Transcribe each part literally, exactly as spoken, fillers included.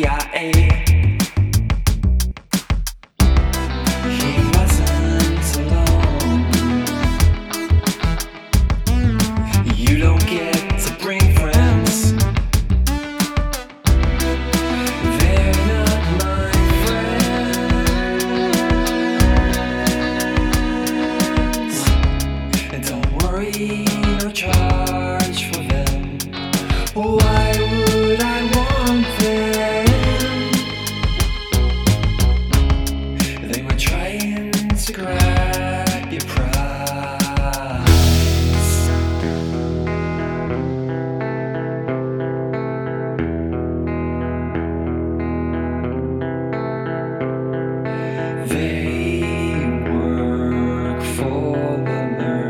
C I A. He wasn't alone. You don't get to bring friends. They're not my friends. And don't worry, no charge for them. Why would I want them? They were trying to grab your prize. They work for the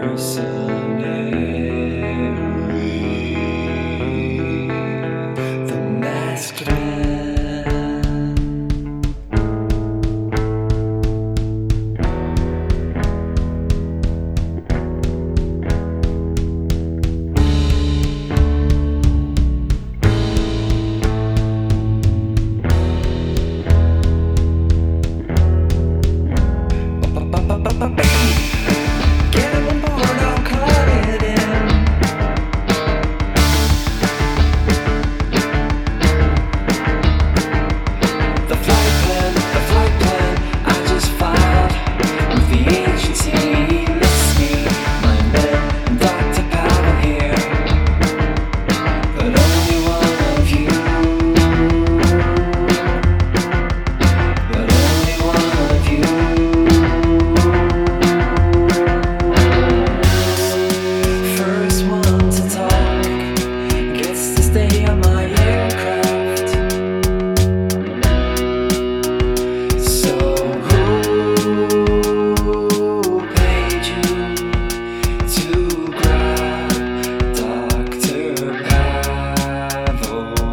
mercenary, the masked man. Get him on board, I'll call it in. The flight plan, the flight plan, I just filed with the agency. It's me, my man, and Doctor Pavel here. But only one of you. But only one of you. First one to talk gets to stay on my aircraft. So who paid you to grab Doctor Pavlos?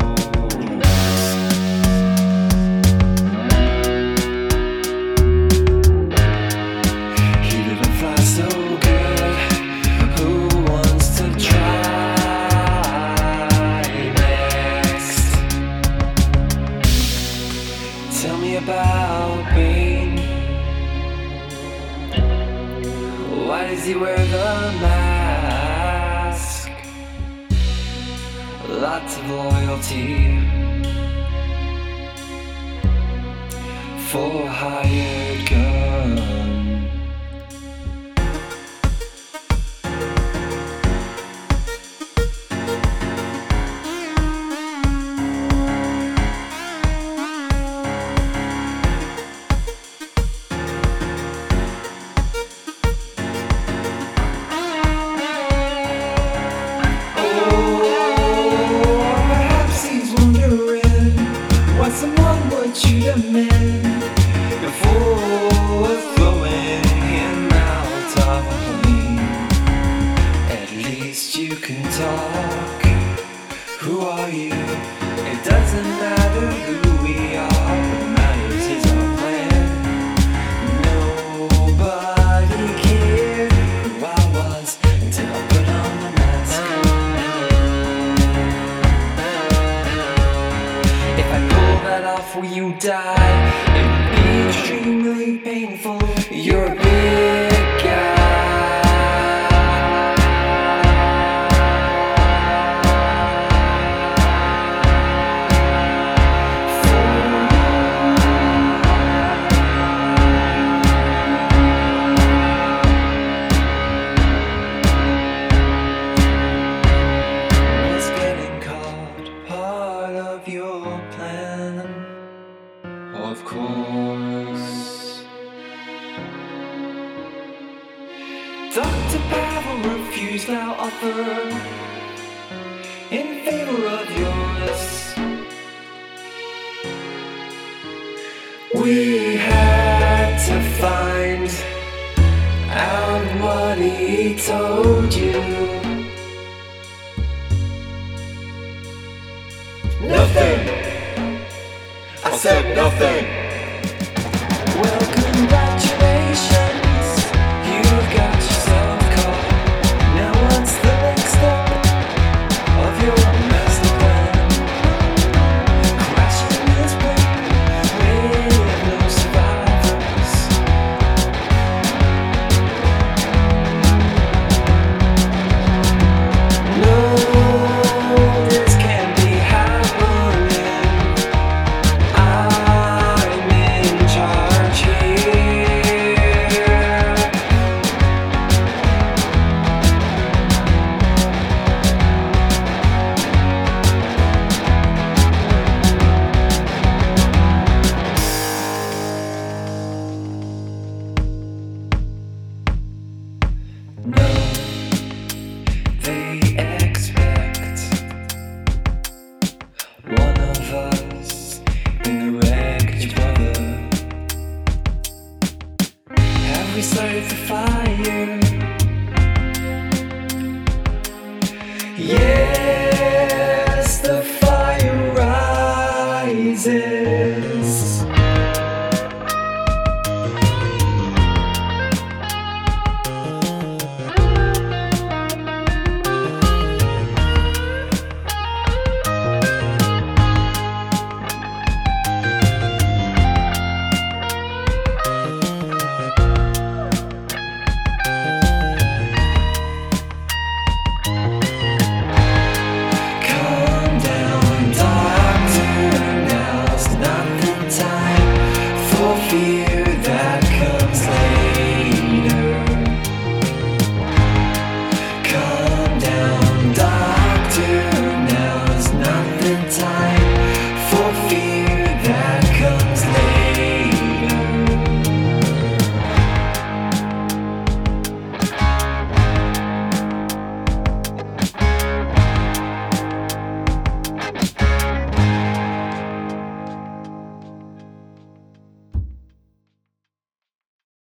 He didn't fly so good. Who wants to try next? Tell me about Bane. Why does he wear the mask? Lots of loyalty for a hired gun. Perhaps he's wondering why someone would shoot a man before throwing him out of a plane. At least you can talk. Who are you? It doesn't matter who we are. What matters is our plan. Nobody cared who I was until I put on the mask. If I pull that off, will you die? It would be extremely painful. You're a big guy. Was getting caught part of your plan? Of course. Doctor Pavel refused our offer in favor of yours. We had to find out what he told you. Nothing. I said nothing. Well, congratulations, you've got yourself caught. Now what's the next step of your master plan? Crashing this we started the fire. Yeah.